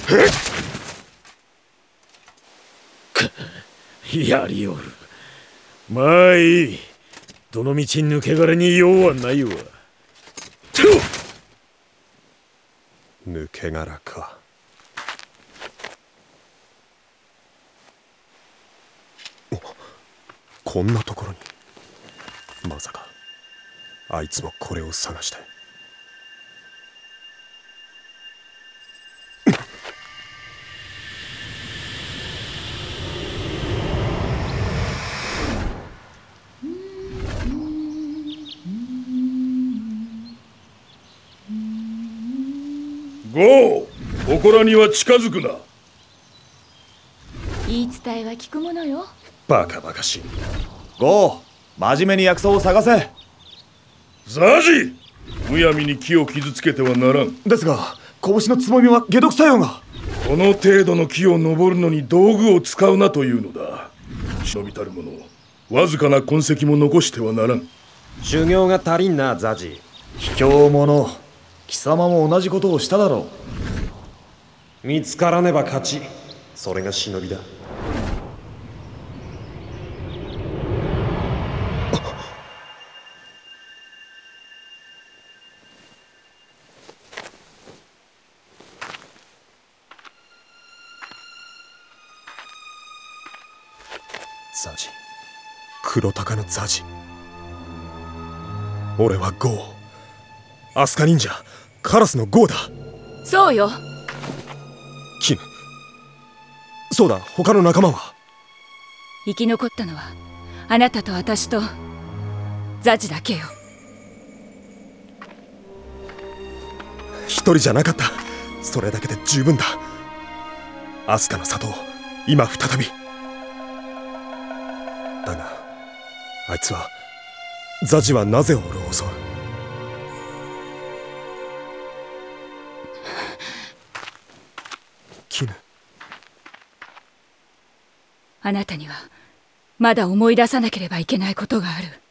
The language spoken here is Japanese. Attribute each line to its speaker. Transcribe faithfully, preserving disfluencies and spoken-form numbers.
Speaker 1: やりおる。まあいい。どの道抜け殻に用はないわ。
Speaker 2: 抜け殻か。こんなところに。まさかあいつもこれを探して。
Speaker 3: ゴー、ここらには近づくな。
Speaker 4: 言い伝えは聞くものよ。
Speaker 2: バカバカしい。
Speaker 5: ゴー、真面目に薬草を探せ。
Speaker 3: ザジ、むやみに木を傷つけてはならん。
Speaker 5: ですが拳のつぼみは解毒作用が。
Speaker 3: この程度の木を登るのに道具を使うなというのだ。忍びたる者、わずかな痕跡も残してはならん。
Speaker 2: 修行が足りんな、ザジ。
Speaker 5: 卑怯者、貴様も同じことをしただろ
Speaker 2: う。見つからねば勝ち。それが忍びだ。ザジ、黒鷹のザジ。俺はゴー、アスカ忍者カラスのゴーだ。
Speaker 4: そうよ。
Speaker 2: キヌ、そうだ、他の仲間は？
Speaker 4: 生き残ったのはあなたと私とザジだけよ。
Speaker 2: 一人じゃなかった。それだけで十分だ。アスカの里を今再び。だがあいつは、ザジはなぜ俺を襲う？キヌ、
Speaker 4: あなたにはまだ思い出さなければいけないことがある。